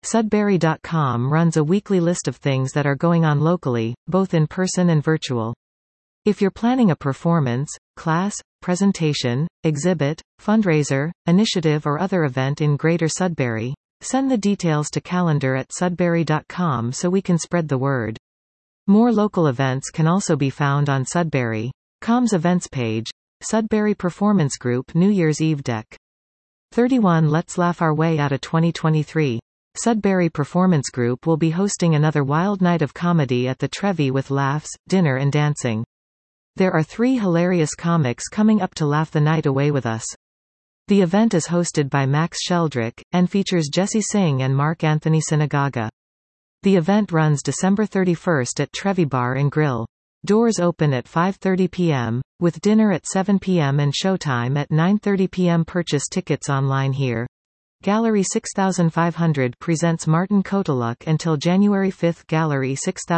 Sudbury.com runs a weekly list of things that are going on locally, both in person and virtual. If you're planning a performance, class, presentation, exhibit, fundraiser, initiative or other event in Greater Sudbury, send the details to calendar@sudbury.com so we can spread the word. More local events can also be found on Sudbury.com's events page. Sudbury Performance Group New Year's Eve Deck. 31 Let's laugh our way out of 2023. Sudbury Performance Group will be hosting another wild night of comedy at the Trevi with laughs, dinner and dancing. There are 3 hilarious comics coming up to laugh the night away with us. The event is hosted by Max Sheldrick, and features Jesse Singh and Mark Anthony Synagoga. The event runs December 31st at Trevi Bar and Grill. Doors open at 5:30 p.m., with dinner at 7 p.m. and showtime at 9:30 p.m. Purchase tickets online here. Gallery 6500 presents Martin Koteluk until January 5. Gallery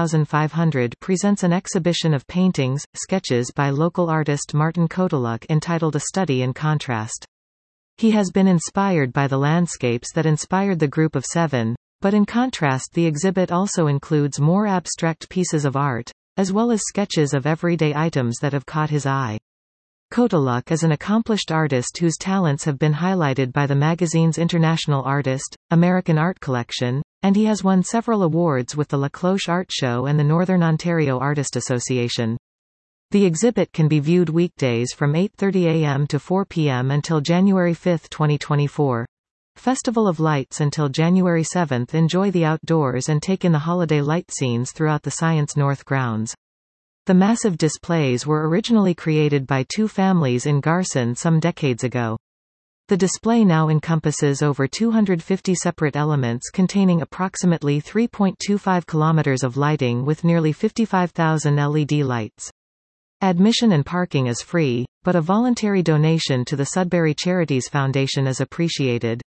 6500 presents an exhibition of paintings, sketches by local artist Martin Koteluk entitled A Study in Contrast. He has been inspired by the landscapes that inspired the Group of Seven, but in contrast the exhibit also includes more abstract pieces of art, as well as sketches of everyday items that have caught his eye. Koteluk is an accomplished artist whose talents have been highlighted by the magazine's International Artist, American Art Collection, and he has won several awards with the La Cloche Art Show and the Northern Ontario Artist Association. The exhibit can be viewed weekdays from 8:30 a.m. to 4 p.m. until January 5, 2024. Festival of Lights until January 7. Enjoy the outdoors and take in the holiday light scenes throughout the Science North grounds. The massive displays were originally created by 2 families in Garson some decades ago. The display now encompasses over 250 separate elements containing approximately 3.25 kilometers of lighting with nearly 55,000 LED lights. Admission and parking is free, but a voluntary donation to the Sudbury Charities Foundation is appreciated.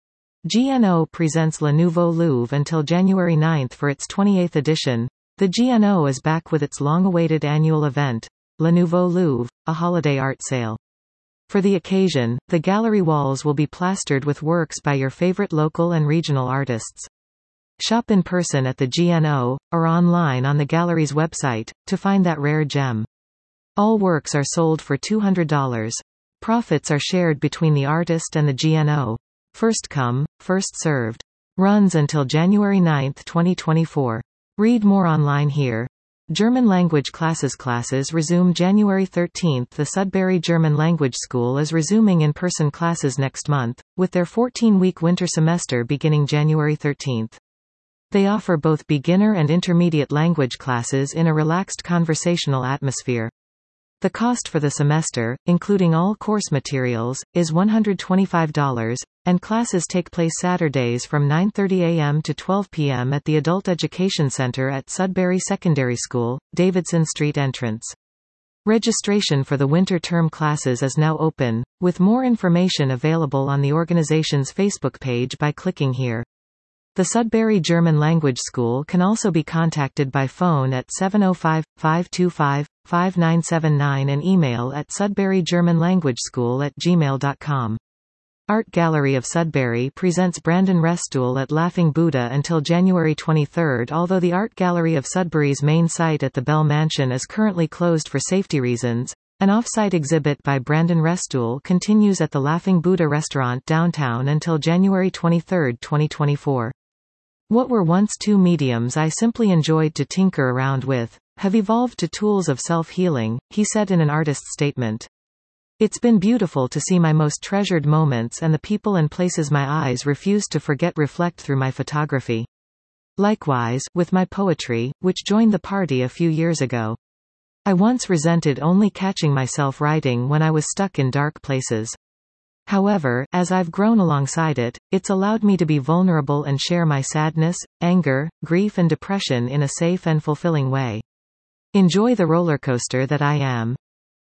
GNO presents Le Nouveau Louvre until January 9 for its 28th edition. The GNO is back with its long-awaited annual event, Le Nouveau Louvre, a holiday art sale. For the occasion, the gallery walls will be plastered with works by your favorite local and regional artists. Shop in person at the GNO, or online on the gallery's website, to find that rare gem. All works are sold for $200. Profits are shared between the artist and the GNO. First come, first served. Runs until January 9, 2024. Read more online here. German language classes resume January 13. The Sudbury German Language School is resuming in-person classes next month, with their 14-week winter semester beginning January 13. They offer both beginner and intermediate language classes in a relaxed conversational atmosphere. The cost for the semester, including all course materials, is $125, and classes take place Saturdays from 9:30 a.m. to 12 p.m. at the Adult Education Center at Sudbury Secondary School, Davidson Street entrance. Registration for the winter term classes is now open, with more information available on the organization's Facebook page by clicking here. The Sudbury German Language School can also be contacted by phone at 705-525-5979 and email at sudburygermanlanguageschool@gmail.com. Art Gallery of Sudbury presents Brandon Restool at Laughing Buddha until January 23, although the Art Gallery of Sudbury's main site at the Bell Mansion is currently closed for safety reasons. An off-site exhibit by Brandon Restool continues at the Laughing Buddha restaurant downtown until January 23, 2024. What were once 2 mediums I simply enjoyed to tinker around with, have evolved to tools of self-healing, he said in an artist's statement. It's been beautiful to see my most treasured moments and the people and places my eyes refuse to forget reflect through my photography. Likewise, with my poetry, which joined the party a few years ago. I once resented only catching myself writing when I was stuck in dark places. However, as I've grown alongside it, it's allowed me to be vulnerable and share my sadness, anger, grief and depression in a safe and fulfilling way. Enjoy the roller coaster that I am.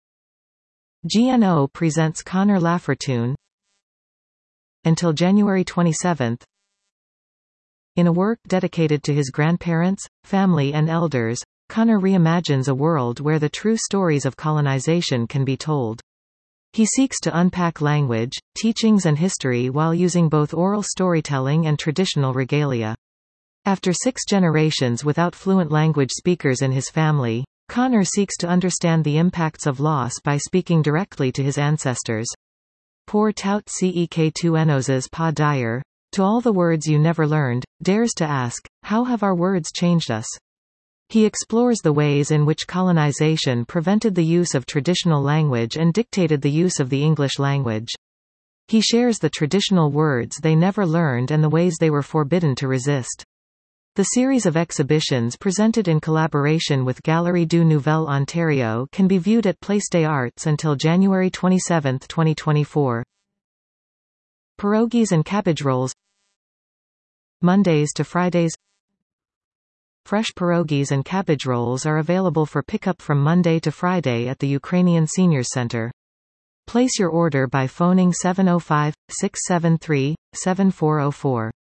GNO presents Connor Laffertune until January 27. In a work dedicated to his grandparents, family and elders, Connor reimagines a world where the true stories of colonization can be told. He seeks to unpack language, teachings and history while using both oral storytelling and traditional regalia. After 6 generations without fluent language speakers in his family, Connor seeks to understand the impacts of loss by speaking directly to his ancestors. Poor tout cek2 enoses pa dire, to all the words you never learned, dares to ask, how have our words changed us? He explores the ways in which colonization prevented the use of traditional language and dictated the use of the English language. He shares the traditional words they never learned and the ways they were forbidden to resist. The series of exhibitions presented in collaboration with Galerie du Nouvel Ontario can be viewed at Place des Arts until January 27, 2024. Pierogies and cabbage rolls. Mondays to Fridays. Fresh pierogies and cabbage rolls are available for pickup from Monday to Friday at the Ukrainian Seniors Center. Place your order by phoning 705-673-7404.